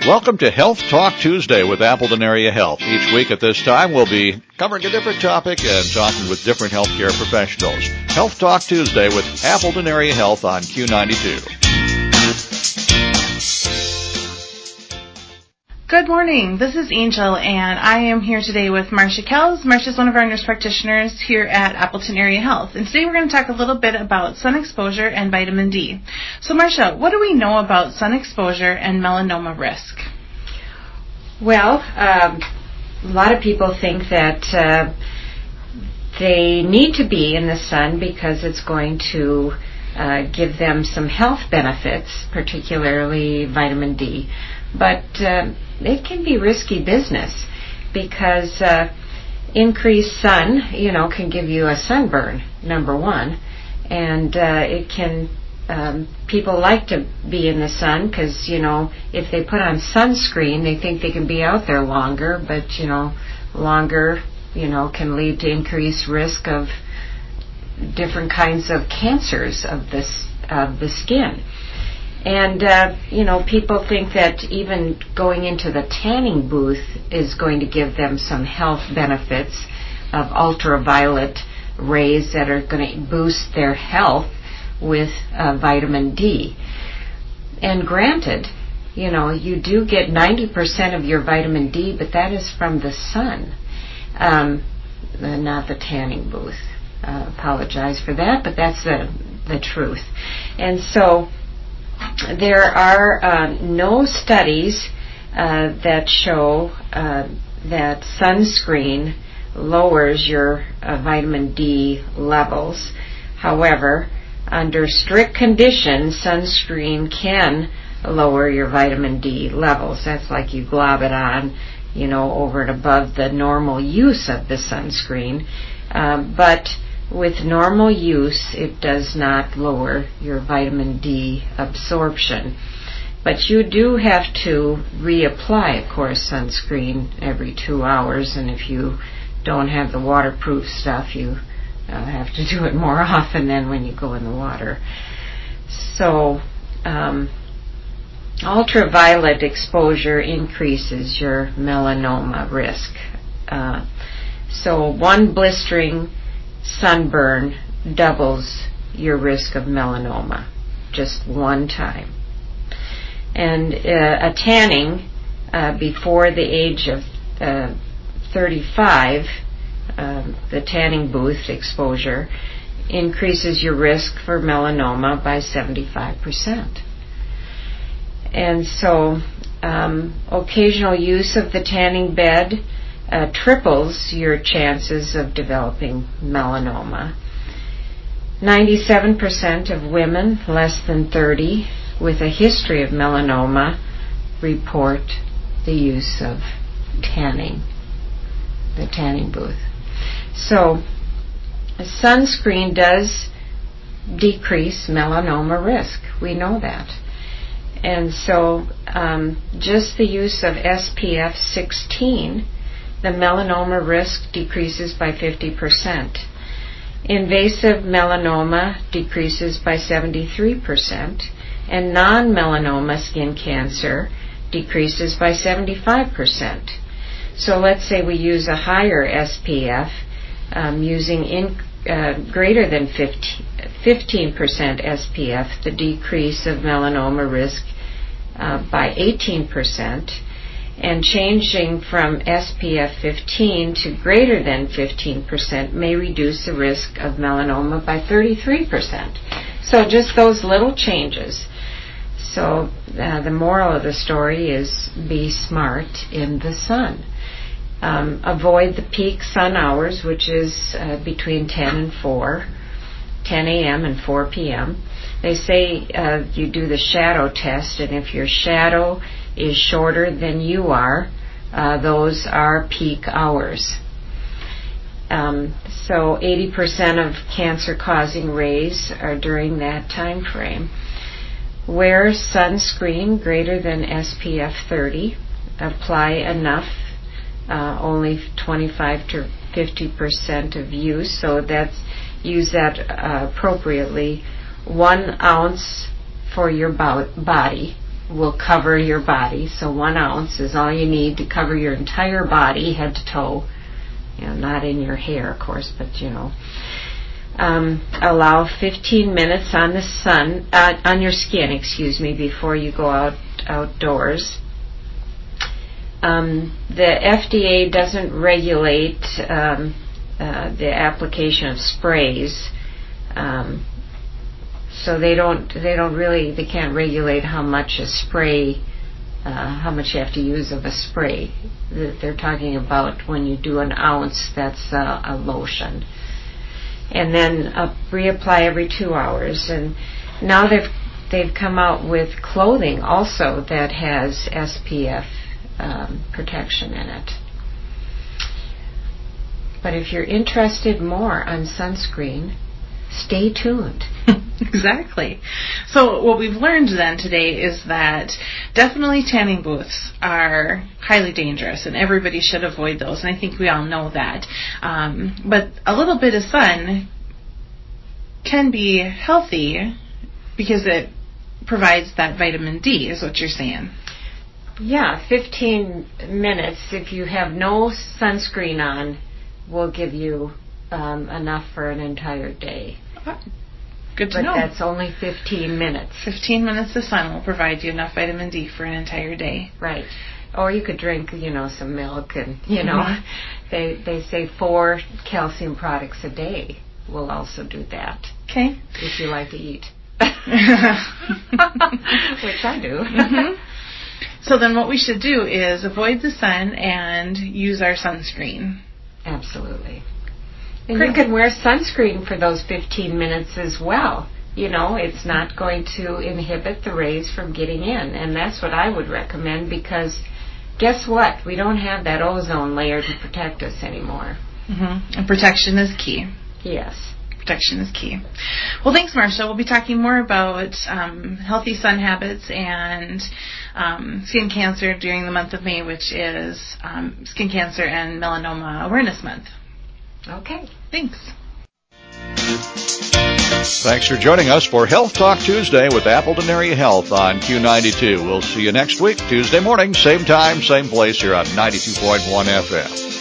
Welcome to Health Talk Tuesday with Appleton Area Health. Each week at this time, we'll be covering a different topic and talking with different healthcare professionals. Health Talk Tuesday with Appleton Area Health on Q92. Good morning. This is Angel, and I am here today with Marcia Kells. Marcia is one of our nurse practitioners here at Appleton Area Health, and today we're going to talk a little bit about sun exposure and vitamin D. So, Marcia, what do we know about sun exposure and melanoma risk? Well, a lot of people think that they need to be in the sun because it's going to give them some health benefits, particularly vitamin D. But it can be risky business because increased sun, can give you a sunburn, number one. And it can, people like to be in the sun because, if they put on sunscreen, they think they can be out there longer. But, longer, can lead to increased risk of different kinds of cancers of the skin. And, people think that even going into the tanning booth is going to give them some health benefits of ultraviolet rays that are going to boost their health with vitamin D. And granted, you do get 90% of your vitamin D, but that is from the sun, not the tanning booth. Apologize for that, but that's the truth. And so there are no studies that show that sunscreen lowers your vitamin D levels. However, under strict conditions, sunscreen can lower your vitamin D levels. That's like you glob it on, over and above the normal use of the sunscreen. But with normal use, it does not lower your vitamin D absorption. But you do have to reapply, of course, sunscreen every 2 hours. And if you don't have the waterproof stuff, you have to do it more often than when you go in the water. So, ultraviolet exposure increases your melanoma risk. So one blistering sunburn doubles your risk of melanoma, just one time. And a tanning before the age of 35, the tanning booth exposure, increases your risk for melanoma by 75%. And so occasional use of the tanning bed triples your chances of developing melanoma. 97% of women less than 30 with a history of melanoma report the use of tanning, the tanning booth. So sunscreen does decrease melanoma risk. We know that. And so just the use of SPF 16, the melanoma risk decreases by 50%. Invasive melanoma decreases by 73%, and non-melanoma skin cancer decreases by 75%. So let's say we use a higher SPF using greater than 15% SPF, the decrease of melanoma risk by 18%. And changing from SPF 15 to greater than 15% may reduce the risk of melanoma by 33%. So just those little changes. So the moral of the story is be smart in the sun. Avoid the peak sun hours, which is between 10 a.m. and 4 p.m. They say you do the shadow test, and if your shadow is shorter than you are, those are peak hours. So 80% of cancer-causing rays are during that time frame. Wear sunscreen greater than SPF 30. Apply enough, only 25 to 50% of use, so use that appropriately. 1 ounce for your body, will cover your body. So 1 ounce is all you need to cover your entire body, head to toe. Not in your hair, of course, but allow 15 minutes on the sun, on your skin, before you go outdoors. The FDA doesn't regulate the application of sprays, so they can't regulate how much a spray, how much you have to use of a spray. They're talking about when you do 1 ounce, that's a lotion. And then reapply every 2 hours. And now they've come out with clothing also that has SPF protection in it. But if you're interested more on sunscreen, stay tuned. Exactly. So what we've learned then today is that definitely tanning booths are highly dangerous and everybody should avoid those, and I think we all know that. But a little bit of sun can be healthy because it provides that vitamin D, is what you're saying. Yeah, 15 minutes, if you have no sunscreen on, will give you enough for an entire day. Good to know. But that's only 15 minutes. 15 minutes of sun will provide you enough vitamin D for an entire day. Right. Or you could drink, some milk and, they say 4 calcium products a day will also do that. Okay. If you like to eat. Which I do. Mm-hmm. So then what we should do is avoid the sun and use our sunscreen. Absolutely. And you can wear sunscreen for those 15 minutes as well. It's not going to inhibit the rays from getting in. And that's what I would recommend, because guess what? We don't have that ozone layer to protect us anymore. Mm-hmm. And protection is key. Yes. Protection is key. Well, thanks, Marcia. We'll be talking more about healthy sun habits and skin cancer during the month of May, which is Skin Cancer and Melanoma Awareness Month. Okay. Thanks. Thanks for joining us for Health Talk Tuesday with Appleton Area Health on Q92. We'll see you next week, Tuesday morning, same time, same place here on 92.1 FM.